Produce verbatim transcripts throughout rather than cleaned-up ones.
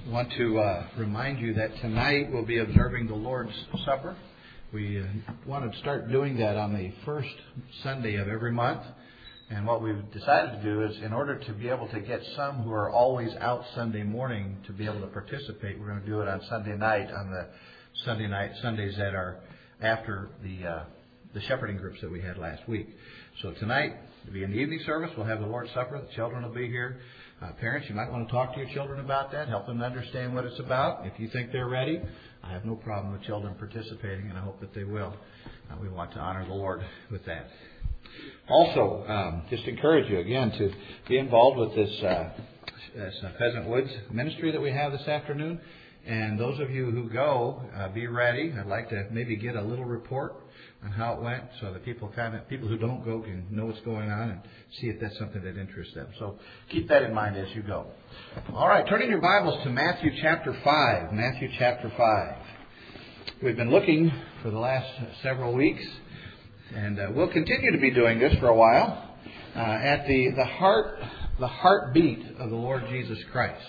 want to uh, remind you that tonight we'll be observing the Lord's Supper. We uh, want to start doing that on the first Sunday of every month. And what we've decided to do is, in order to be able to get some who are always out Sunday morning to be able to participate, we're going to do it on Sunday night, on the Sunday night Sundays that are after the uh, the shepherding groups that we had last week. So tonight, it'll be in the evening service. We'll have the Lord's Supper. The children will be here. Uh, parents, you might want to talk to your children about that, help them understand what it's about. If you think they're ready, I have no problem with children participating, and I hope that they will. Uh, we want to honor the Lord with that. Also, um, just encourage you again to be involved with this, uh, this uh, Pheasant Woods ministry that we have this afternoon. And those of you who go, uh, be ready. I'd like to maybe get a little report on how it went, so that people kind of people who don't go can know what's going on and see if that's something that interests them. So keep that in mind as you go. All right, turning your Bibles to Matthew chapter five. Matthew chapter five. We've been looking for the last several weeks, and uh, we'll continue to be doing this for a while, uh, at the the heart the heartbeat of the Lord Jesus Christ.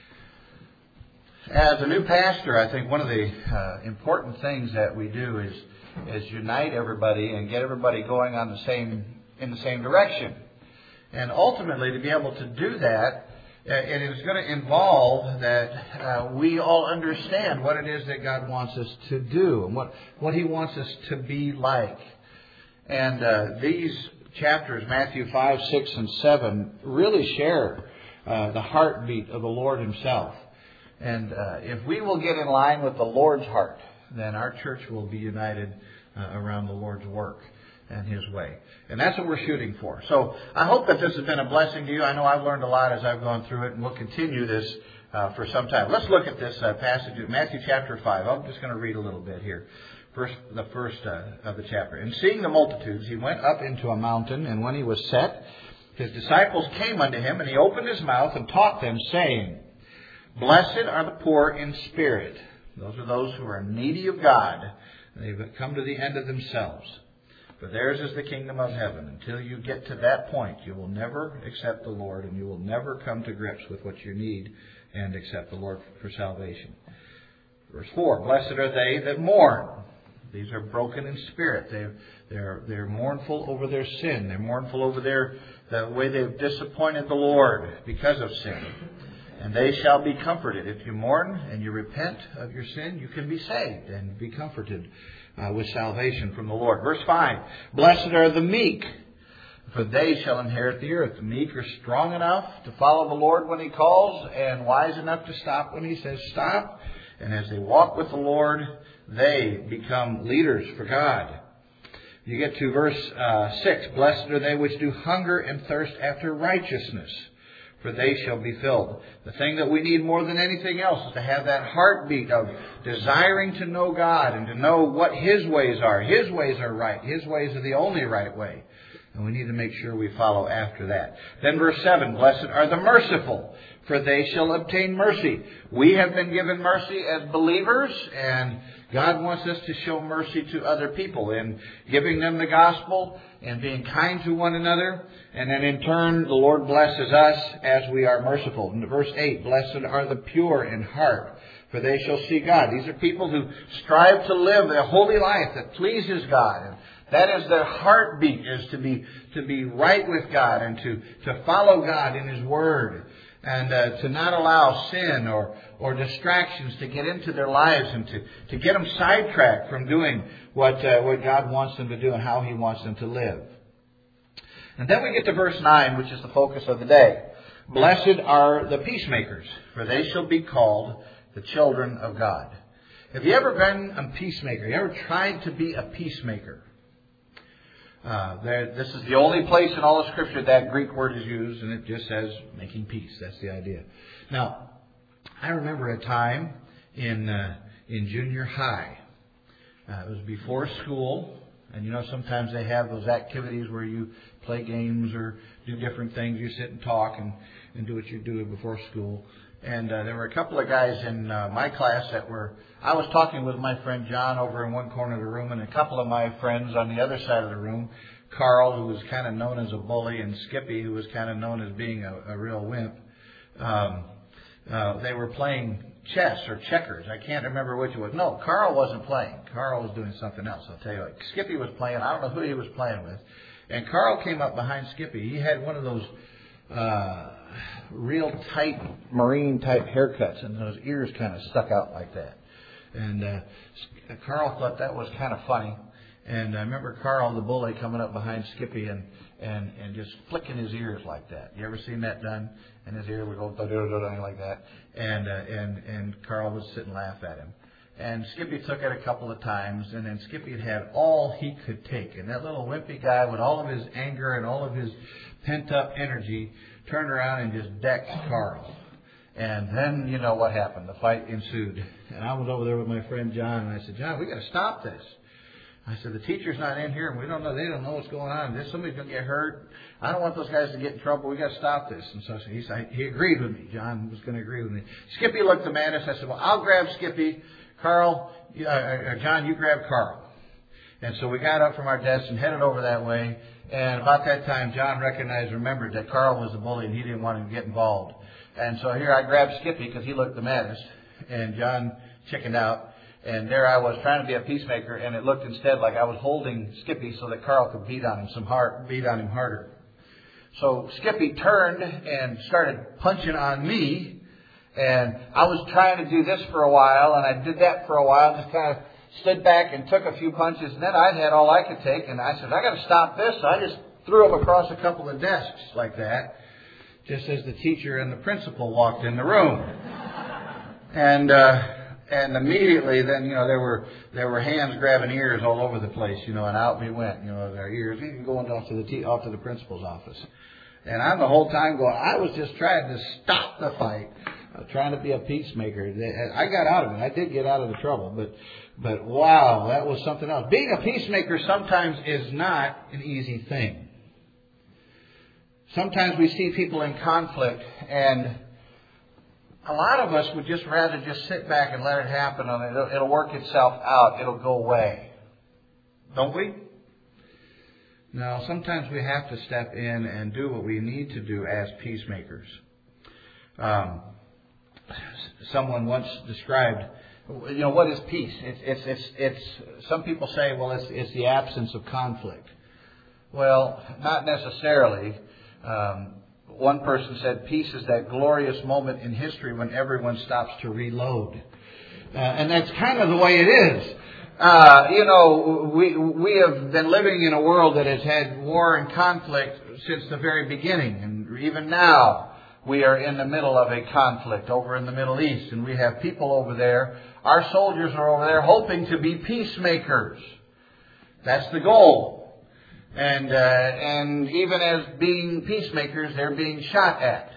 As a new pastor, I think one of the uh, important things that we do is is unite everybody and get everybody going on the same in the same direction. And ultimately, to be able to do that, uh, it is going to involve that uh, we all understand what it is that God wants us to do and what, what He wants us to be like. And uh, these chapters, Matthew five, six, and seven, really share uh, the heartbeat of the Lord Himself. And uh, if we will get in line with the Lord's heart, then our church will be united uh, around the Lord's work and His way. And that's what we're shooting for. So I hope that this has been a blessing to you. I know I've learned a lot as I've gone through it, and we'll continue this uh, for some time. Let's look at this uh, passage, Matthew chapter five. I'm just going to read a little bit here. First, the first uh, of the chapter. And seeing the multitudes, He went up into a mountain, and when He was set, His disciples came unto Him, and He opened His mouth and taught them, saying, Blessed are the poor in spirit. Those are those who are needy of God. They've come to the end of themselves. For theirs is the kingdom of heaven. Until you get to that point, you will never accept the Lord, and you will never come to grips with what you need and accept the Lord for salvation. Verse four, Blessed are they that mourn. These are broken in spirit. They're, they're, they're mournful over their sin. They're mournful over their the way they've disappointed the Lord because of sin. And they shall be comforted. If you mourn and you repent of your sin, you can be saved and be comforted uh, with salvation from the Lord. Verse five, Blessed are the meek, for they shall inherit the earth. The meek are strong enough to follow the Lord when He calls, and wise enough to stop when He says stop. And as they walk with the Lord, they become leaders for God. You get to verse uh, six, Blessed are they which do hunger and thirst after righteousness, for they shall be filled. The thing that we need more than anything else is to have that heartbeat of desiring to know God and to know what His ways are. His ways are right. His ways are the only right way. And we need to make sure we follow after that. Then verse seven, Blessed are the merciful, for they shall obtain mercy. We have been given mercy as believers, and God wants us to show mercy to other people in giving them the gospel and being kind to one another. And then in turn, the Lord blesses us as we are merciful. In verse eight, Blessed are the pure in heart, for they shall see God. These are people who strive to live a holy life that pleases God. And that is their heartbeat, is to be to be right with God and to, to follow God in His Word. And uh, to not allow sin or, or distractions to get into their lives and to, to get them sidetracked from doing what, uh, what God wants them to do and how He wants them to live. And then we get to verse nine, which is the focus of the day. Blessed are the peacemakers, for they shall be called the children of God. Have you ever been a peacemaker? Have you ever tried to be a peacemaker? Uh, there, this is the only place in all of Scripture that Greek word is used, and it just says making peace. That's the idea. Now, I remember a time in uh, in junior high. Uh, it was before school, and you know sometimes they have those activities where you play games or do different things. You sit and talk and, and do what you do before school. And uh, there were a couple of guys in uh, my class that were, I was talking with my friend John over in one corner of the room, and a couple of my friends on the other side of the room, Carl, who was kind of known as a bully, and Skippy, who was kind of known as being a, a real wimp. Um, uh, they were playing chess or checkers. I can't remember which it was. No, Carl wasn't playing. Carl was doing something else. I'll tell you what. Skippy was playing. I don't know who he was playing with. And Carl came up behind Skippy. He had one of those uh, real tight Marine type haircuts, and those ears kind of stuck out like that. And uh, Carl thought that was kind of funny. And I remember Carl, the bully, coming up behind Skippy and and and just flicking his ears like that. You ever seen that done? And his ear would go like that. And uh, and and Carl would sit and laugh at him. And Skippy took it a couple of times, and then Skippy had had all he could take. And that little wimpy guy, with all of his anger and all of his pent-up energy, turned around and just decked Carl. And then, you know what happened. The fight ensued. And I was over there with my friend John, and I said, John, we got to stop this. I said, the teacher's not in here, and we don't know, they don't know what's going on. This, somebody's going to get hurt. I don't want those guys to get in trouble. We got to stop this. And so he said, he agreed with me. John was going to agree with me. Skippy looked at Manus. I said, well, I'll grab Skippy. Carl, uh, John, you grab Carl. And so we got up from our desks and headed over that way. And about that time, John recognized, remembered that Carl was the bully, and he didn't want him to get involved. And so here I grabbed Skippy because he looked the maddest. And John chickened out. And there I was trying to be a peacemaker, and it looked instead like I was holding Skippy so that Carl could beat on him some hard, beat on him harder. So Skippy turned and started punching on me, and I was trying to do this for a while, and I did that for a while, just kind of stood back and took a few punches, and then I had all I could take, and I said, I got to stop this. So I just threw him across a couple of desks like that, just as the teacher and the principal walked in the room. And uh And immediately then, you know, there were there were hands grabbing ears all over the place, you know, and out we went, you know, their ears, even going off to the t- off to the principal's office. And I'm the whole time going, I was just trying to stop the fight, uh, trying to be a peacemaker. I got out of it. I did get out of the trouble, but but wow, that was something else. Being a peacemaker sometimes is not an easy thing. Sometimes we see people in conflict, and a lot of us would just rather just sit back and let it happen, and it'll, it'll work itself out. It'll go away. Don't we? No, sometimes we have to step in and do what we need to do as peacemakers. Um, someone once described, you know, what is peace? It's, it's, it's, it's, some people say, well, it's, it's the absence of conflict. Well, not necessarily. Um, One person said, peace is that glorious moment in history when everyone stops to reload. Uh, and that's kind of the way it is. Uh, you know, we we have been living in a world that has had war and conflict since the very beginning. And even now, we are in the middle of a conflict over in the Middle East. And we have people over there. Our soldiers are over there hoping to be peacemakers. That's the goal. And uh, and even as being peacemakers, they're being shot at.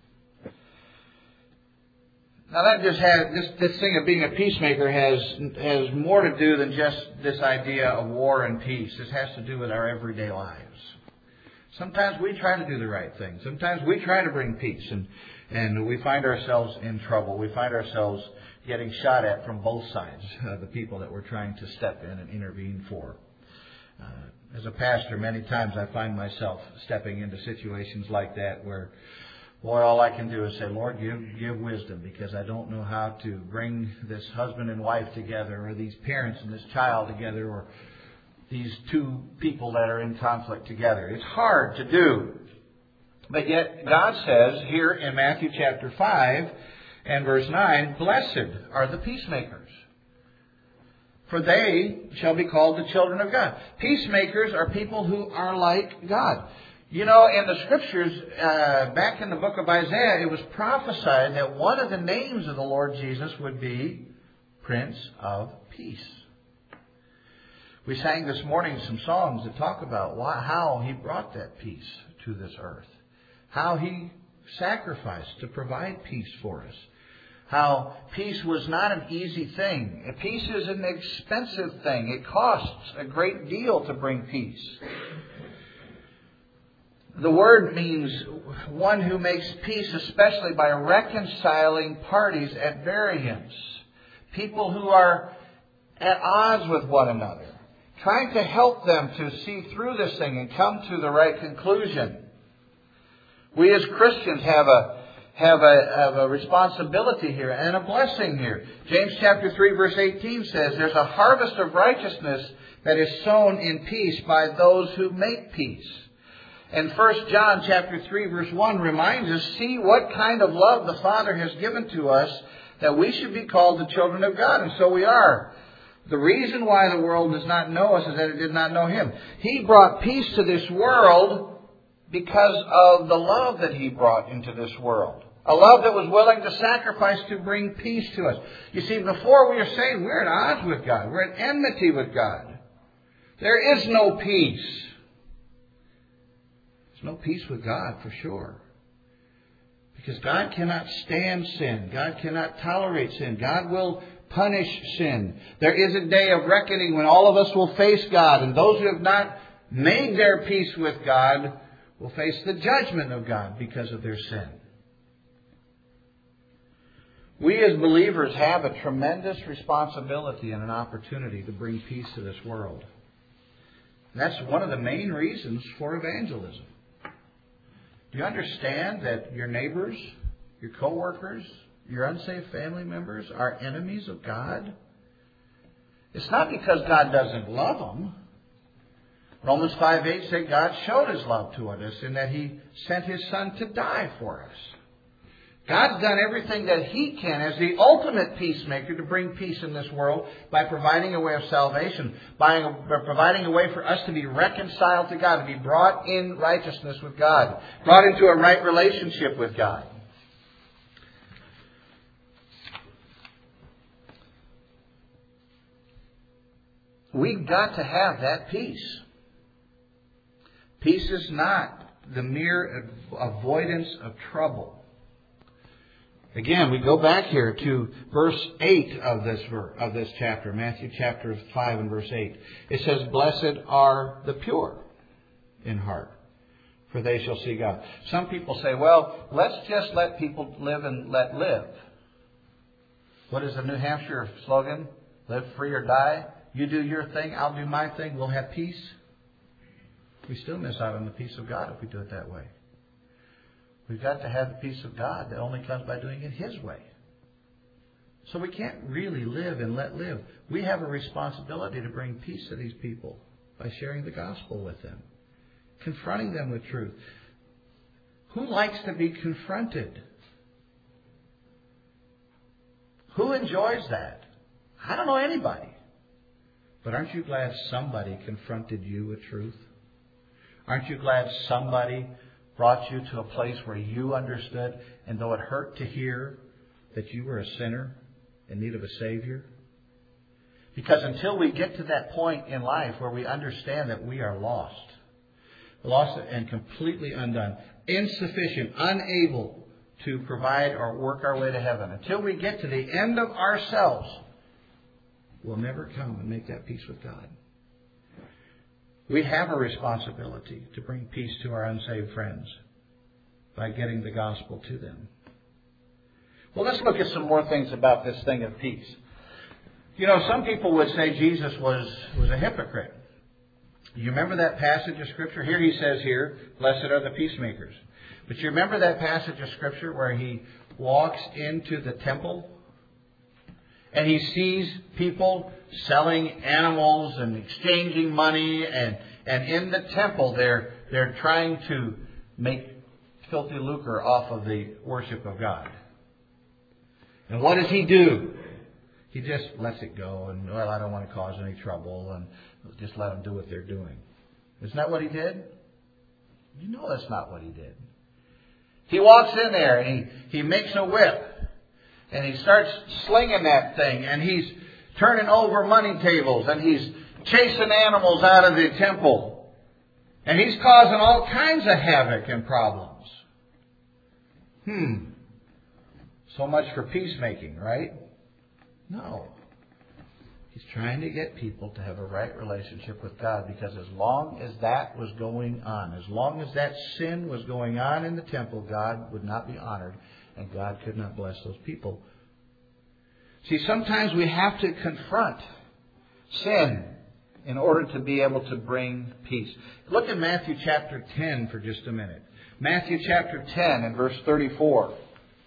Now that just has this this thing of being a peacemaker has has more to do than just this idea of war and peace. This has to do with our everyday lives. Sometimes we try to do the right thing. Sometimes we try to bring peace, and and we find ourselves in trouble. We find ourselves getting shot at from both sides. Uh, the people that we're trying to step in and intervene for. Uh, As a pastor, many times I find myself stepping into situations like that where, boy, all I can do is say, Lord, give, give wisdom, because I don't know how to bring this husband and wife together, or these parents and this child together, or these two people that are in conflict together. It's hard to do. But yet God says here in Matthew chapter five and verse nine, blessed are the peacemakers, for they shall be called the children of God. Peacemakers are people who are like God. You know, in the Scriptures, uh, back in the book of Isaiah, it was prophesied that one of the names of the Lord Jesus would be Prince of Peace. We sang this morning some songs that talk about why, how He brought that peace to this earth. How He sacrificed to provide peace for us. How peace was not an easy thing. Peace is an expensive thing. It costs a great deal to bring peace. The word means one who makes peace, especially by reconciling parties at variance. People who are at odds with one another. Trying to help them to see through this thing and come to the right conclusion. We as Christians have a have a, have a responsibility here and a blessing here. James chapter three verse eighteen says, there's a harvest of righteousness that is sown in peace by those who make peace. And First John chapter three verse one reminds us, see what kind of love the Father has given to us, that we should be called the children of God. And so we are. The reason why the world does not know us is that it did not know Him. He brought peace to this world because of the love that He brought into this world. A love that was willing to sacrifice to bring peace to us. You see, before we are saved, we're at odds with God. We're at enmity with God. There is no peace. There's no peace with God, for sure. Because God cannot stand sin. God cannot tolerate sin. God will punish sin. There is a day of reckoning when all of us will face God. And those who have not made their peace with God will face the judgment of God because of their sin. We as believers have a tremendous responsibility and an opportunity to bring peace to this world. And that's one of the main reasons for evangelism. Do you understand that your neighbors, your co-workers, your unsaved family members are enemies of God? It's not because God doesn't love them. Romans five eight said God showed His love toward us in that He sent His Son to die for us. God's done everything that He can as the ultimate peacemaker to bring peace in this world by providing a way of salvation, by providing a way for us to be reconciled to God, to be brought in righteousness with God, brought into a right relationship with God. We've got to have that peace. Peace is not the mere avoidance of trouble. Again, we go back here to verse eight of this ver- of this chapter, Matthew chapter five and verse eight. It says, blessed are the pure in heart, for they shall see God. Some people say, well, let's just let people live and let live. What is the New Hampshire slogan? Live free or die. You do your thing, I'll do my thing, we'll have peace. We still miss out on the peace of God if we do it that way. We've got to have the peace of God that only comes by doing it His way. So we can't really live and let live. We have a responsibility to bring peace to these people by sharing the gospel with them, confronting them with truth. Who likes to be confronted? Who enjoys that? I don't know anybody. But aren't you glad somebody confronted you with truth? Aren't you glad somebody brought you to a place where you understood, and though it hurt to hear that you were a sinner in need of a Savior? Because until we get to that point in life where we understand that we are lost, lost and completely undone, insufficient, unable to provide or work our way to heaven, until we get to the end of ourselves, we'll never come and make that peace with God. We have a responsibility to bring peace to our unsaved friends by getting the gospel to them. Well, let's look at some more things about this thing of peace. You know, some people would say Jesus was, was a hypocrite. You remember that passage of Scripture? Here He says here, blessed are the peacemakers. But you remember that passage of Scripture where He walks into the temple and He sees people selling animals and exchanging money, and, and in the temple they're they're trying to make filthy lucre off of the worship of God. And what does He do? He just lets it go, and well, I don't want to cause any trouble, and just let them do what they're doing. Isn't that what He did? You know that's not what He did. He walks in there and he, he makes a whip. And he starts slinging that thing, and he's turning over money tables, and he's chasing animals out of the temple. And he's causing all kinds of havoc and problems. Hmm. So much for peacemaking, right? No. He's trying to get people to have a right relationship with God, because as long as that was going on, as long as that sin was going on in the temple, God would not be honored. And God could not bless those people. See, sometimes we have to confront sin in order to be able to bring peace. Look at Matthew chapter ten for just a minute. Matthew chapter ten and verse thirty-four.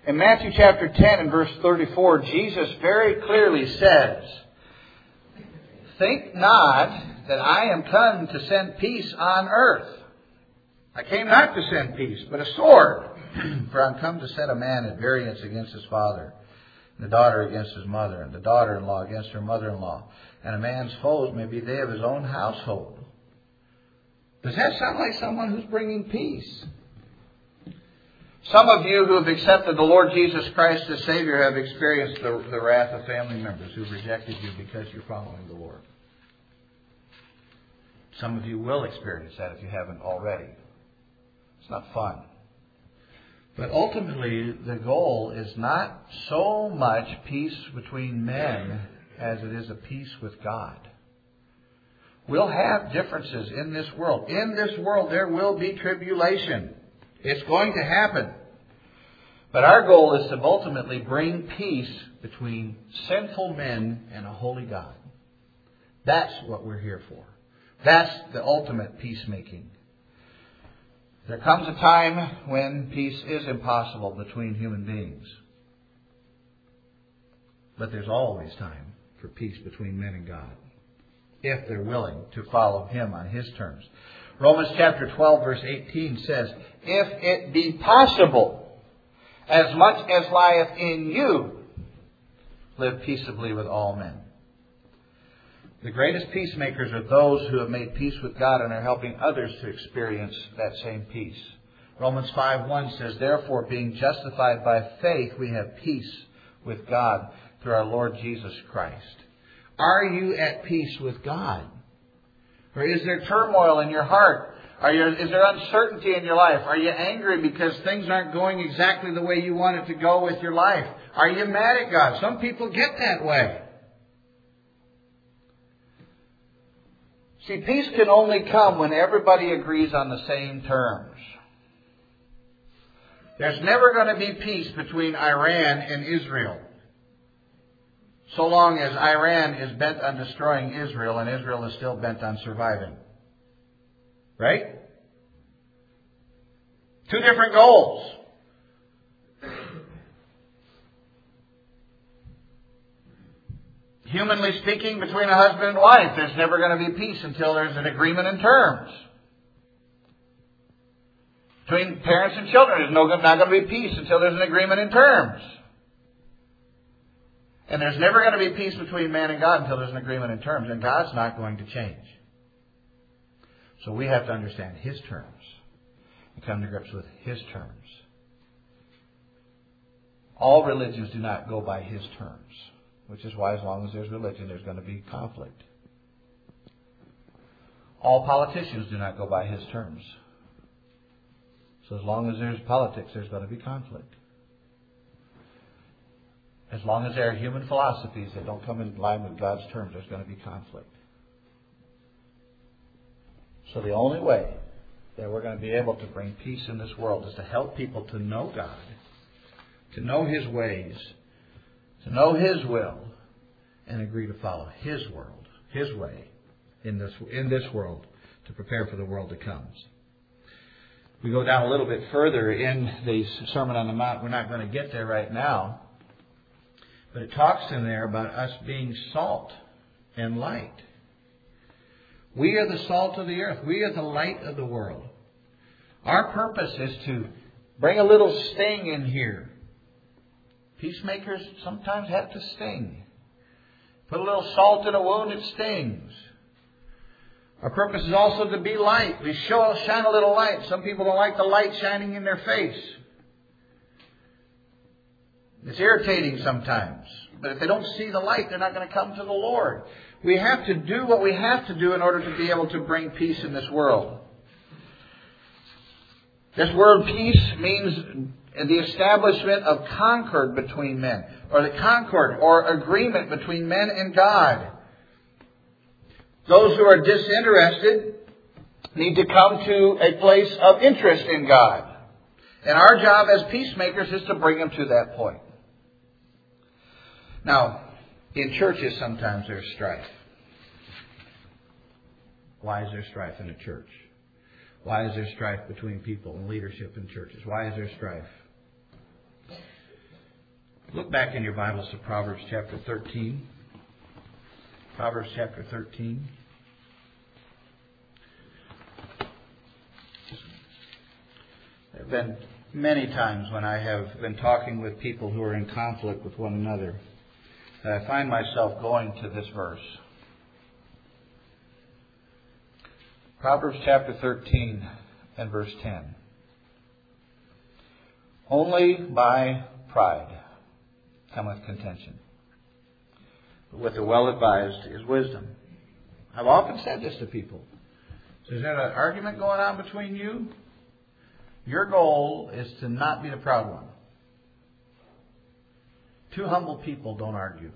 In Matthew chapter ten and verse thirty-four, Jesus very clearly says, "Think not that I am come to send peace on earth. I came not to send peace, but a sword. For I am come to set a man at variance against his father, and the daughter against his mother, and the daughter-in-law against her mother-in-law. And a man's foes may be they of his own household." Does that sound like someone who's bringing peace? Some of you who have accepted the Lord Jesus Christ as Savior have experienced the, the wrath of family members who've rejected you because you're following the Lord. Some of you will experience that if you haven't already. It's not fun. But ultimately, the goal is not so much peace between men as it is a peace with God. We'll have differences in this world. In this world, there will be tribulation. It's going to happen. But our goal is to ultimately bring peace between sinful men and a holy God. That's what we're here for. That's the ultimate peacemaking. There comes a time when peace is impossible between human beings. But there's always time for peace between men and God, if they're willing to follow Him on His terms. Romans chapter twelve verse eighteen says, "If it be possible, as much as lieth in you, live peaceably with all men." The greatest peacemakers are those who have made peace with God and are helping others to experience that same peace. Romans five one says, "Therefore, being justified by faith, we have peace with God through our Lord Jesus Christ." Are you at peace with God? Or is there turmoil in your heart? Are you, is there uncertainty in your life? Are you angry because things aren't going exactly the way you want it to go with your life? Are you mad at God? Some people get that way. See, peace can only come when everybody agrees on the same terms. There's never going to be peace between Iran and Israel, so long as Iran is bent on destroying Israel and Israel is still bent on surviving. Right? Two different goals. Humanly speaking, between a husband and wife, there's never going to be peace until there's an agreement in terms. Between parents and children, there's no, not going to be peace until there's an agreement in terms. And there's never going to be peace between man and God until there's an agreement in terms. And God's not going to change. So we have to understand His terms and come to grips with His terms. All religions do not go by His terms, which is why as long as there's religion, there's going to be conflict. All politicians do not go by His terms. So as long as there's politics, there's going to be conflict. As long as there are human philosophies that don't come in line with God's terms, there's going to be conflict. So the only way that we're going to be able to bring peace in this world is to help people to know God, to know His ways, to know His will, and agree to follow His world, His way in this in this world to prepare for the world that comes. We go down a little bit further in the Sermon on the Mount. We're not going to get there right now. But it talks in there about us being salt and light. We are the salt of the earth. We are the light of the world. Our purpose is to bring a little sting in here. Peacemakers sometimes have to sting. Put a little salt in a wound, it stings. Our purpose is also to be light. We show, shine a little light. Some people don't like the light shining in their face. It's irritating sometimes. But if they don't see the light, they're not going to come to the Lord. We have to do what we have to do in order to be able to bring peace in this world. This word peace means the establishment of concord between men, or the concord or agreement between men and God. Those who are disinterested need to come to a place of interest in God. And our job as peacemakers is to bring them to that point. Now, in churches sometimes there's strife. Why is there strife in a church? Why is there strife between people and leadership in churches? Why is there strife? Look back in your Bibles to Proverbs chapter thirteen. Proverbs chapter thirteen. There have been many times when I have been talking with people who are in conflict with one another that I find myself going to this verse. Proverbs chapter thirteen and verse ten. Only by pride cometh contention, but with the well-advised is wisdom. I've often said this to people. So is there an argument going on between you? Your goal is to not be the proud one. Two humble people don't argue.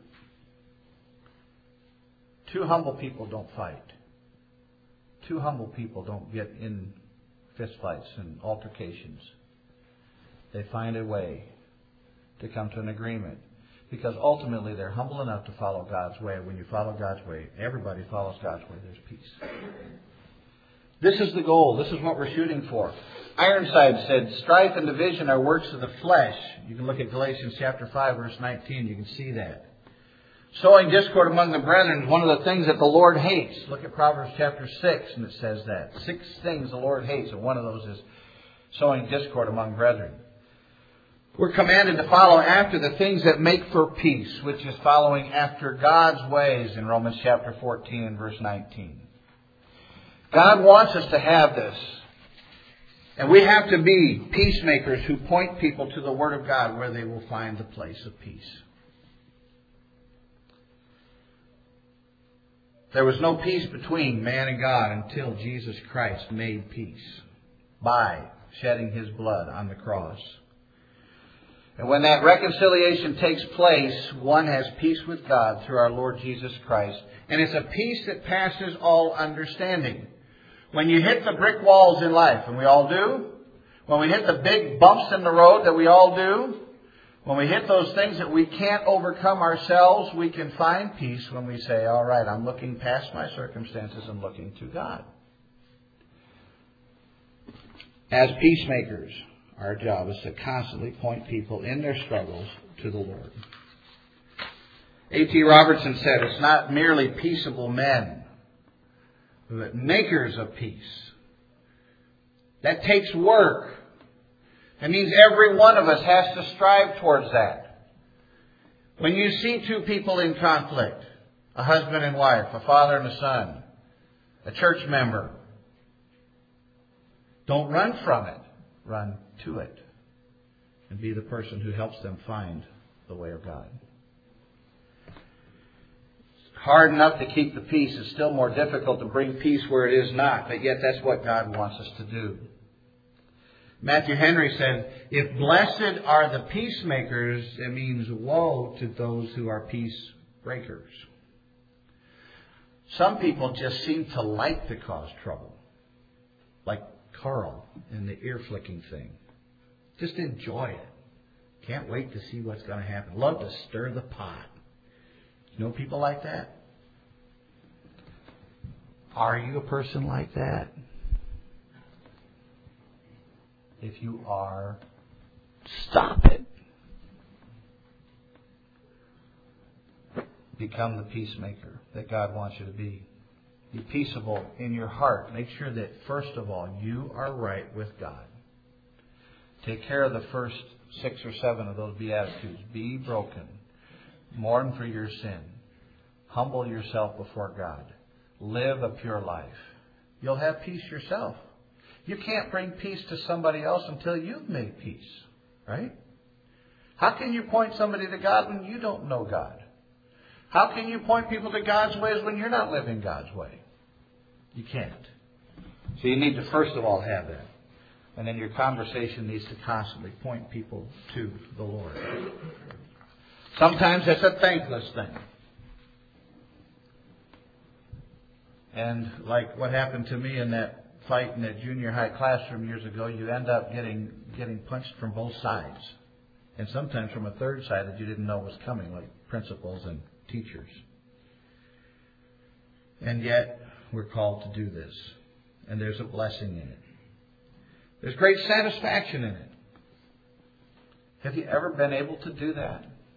Two humble people don't fight. Two humble people don't get in fistfights and altercations. They find a way to come to an agreement. Because ultimately they're humble enough to follow God's way. When you follow God's way, everybody follows God's way, there's peace. This is the goal. This is what we're shooting for. Ironside said, strife and division are works of the flesh. You can look at Galatians chapter five, verse nineteen. You can see that. Sowing discord among the brethren is one of the things that the Lord hates. Look at Proverbs chapter six, and it says that. Six things the Lord hates, and one of those is sowing discord among brethren. We're commanded to follow after the things that make for peace, which is following after God's ways in Romans chapter fourteen and verse nineteen. God wants us to have this. And we have to be peacemakers who point people to the Word of God where they will find the place of peace. There was no peace between man and God until Jesus Christ made peace by shedding His blood on the cross. And when that reconciliation takes place, one has peace with God through our Lord Jesus Christ. And it's a peace that passes all understanding. When you hit the brick walls in life, and we all do, when we hit the big bumps in the road that we all do, when we hit those things that we can't overcome ourselves, we can find peace when we say, all right, I'm looking past my circumstances and looking to God. As peacemakers, our job is to constantly point people in their struggles to the Lord. A T Robertson said, it's not merely peaceable men, but makers of peace. That takes work. It means every one of us has to strive towards that. When you see two people in conflict, a husband and wife, a father and a son, a church member, don't run from it. Run to it. And be the person who helps them find the way of God. Hard enough to keep the peace. It's still more difficult to bring peace where it is not. But yet that's what God wants us to do. Matthew Henry said, if blessed are the peacemakers, it means woe to those who are peace breakers. Some people just seem to like to cause trouble. Like Carl in the ear flicking thing. Just enjoy it. Can't wait to see what's going to happen. Love to stir the pot. You know people like that? Are you a person like that? If you are, stop it. Become the peacemaker that God wants you to be. Be peaceable in your heart. Make sure that, first of all, you are right with God. Take care of the first six or seven of those Beatitudes. Be broken. Mourn for your sin. Humble yourself before God. Live a pure life. You'll have peace yourself. You can't bring peace to somebody else until you've made peace. Right? How can you point somebody to God when you don't know God? How can you point people to God's ways when you're not living God's way? You can't. So you need to first of all have that. And then your conversation needs to constantly point people to the Lord. Sometimes it's a thankless thing. And like what happened to me in that fight in that junior high classroom years ago, you end up getting getting punched from both sides. And sometimes from a third side that you didn't know was coming, like principals and teachers. And yet, we're called to do this. And there's a blessing in it. There's great satisfaction in it. Have you ever been able to do that?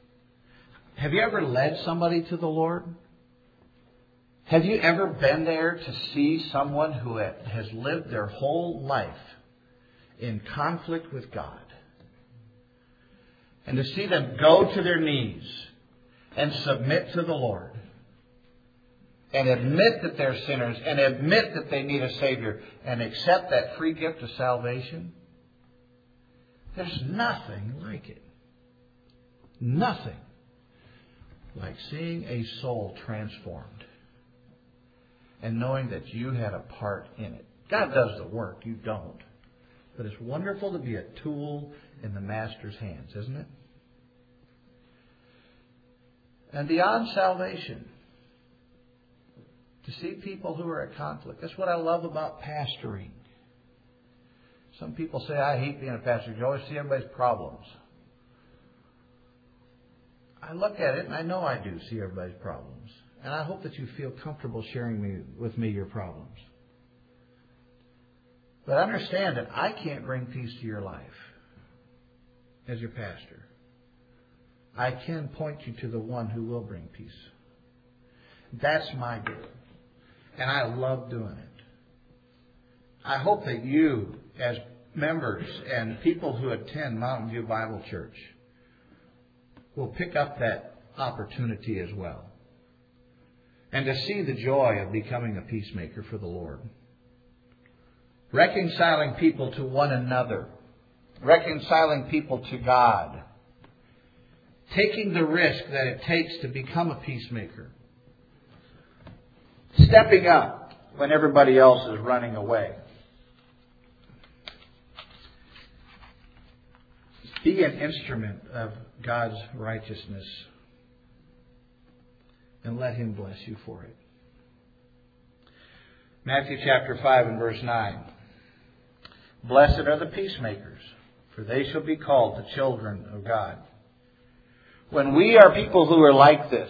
Have you ever led somebody to the Lord? Have you ever been there to see someone who has lived their whole life in conflict with God? And to see them go to their knees and submit to the Lord and admit that they're sinners and admit that they need a Savior and accept that free gift of salvation? There's nothing like it. Nothing like seeing a soul transformed and knowing that you had a part in it. God does the work, you don't. But it's wonderful to be a tool in the Master's hands, isn't it? And beyond salvation, to see people who are at conflict. That's what I love about pastoring. Some people say, I hate being a pastor. You always see everybody's problems. I look at it and I know I do see everybody's problems. And I hope that you feel comfortable sharing me, with me your problems. But understand that I can't bring peace to your life as your pastor. I can point you to the one who will bring peace. That's my goal. And I love doing it. I hope that you, as members and people who attend Mountain View Bible Church, will pick up that opportunity as well. And to see the joy of becoming a peacemaker for the Lord. Reconciling people to one another. Reconciling people to God. Taking the risk that it takes to become a peacemaker. Stepping up when everybody else is running away. Be an instrument of God's righteousness and let Him bless you for it. Matthew chapter five and verse nine. Blessed are the peacemakers, for they shall be called the children of God. When we are people who are like this,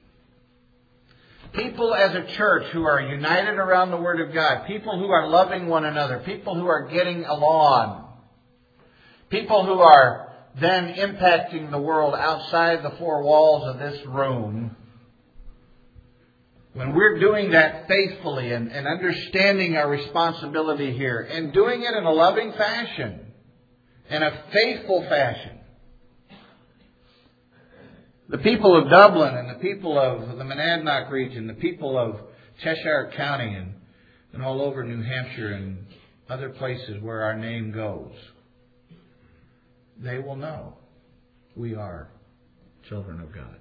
people as a church who are united around the Word of God, people who are loving one another, people who are getting along, people who are then impacting the world outside the four walls of this room, when we're doing that faithfully and, and understanding our responsibility here and doing it in a loving fashion, in a faithful fashion, the people of Dublin and the people of the Monadnock region, the people of Cheshire County and, and all over New Hampshire and other places where our name goes, they will know we are children of God.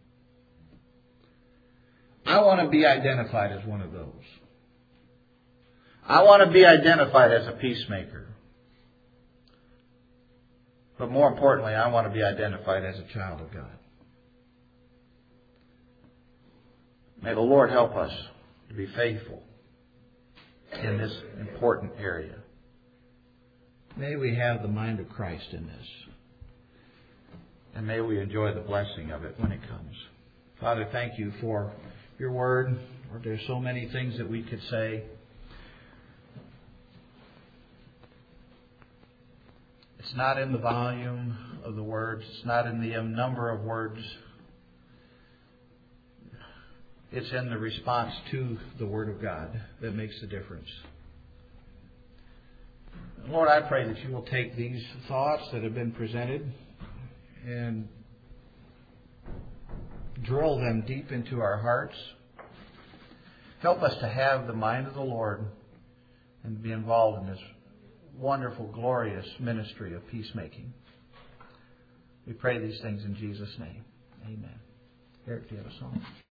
I want to be identified as one of those. I want to be identified as a peacemaker. But more importantly, I want to be identified as a child of God. May the Lord help us to be faithful in this important area. May we have the mind of Christ in this. And may we enjoy the blessing of it when it comes. Father, thank you for your word. Lord, there's so many things that we could say. It's not in the volume of the words. It's not in the number of words. It's in the response to the Word of God that makes the difference. Lord, I pray that you will take these thoughts that have been presented and drill them deep into our hearts. Help us to have the mind of the Lord and be involved in this wonderful, glorious ministry of peacemaking. We pray these things in Jesus' name. Amen. Eric, do you have a song?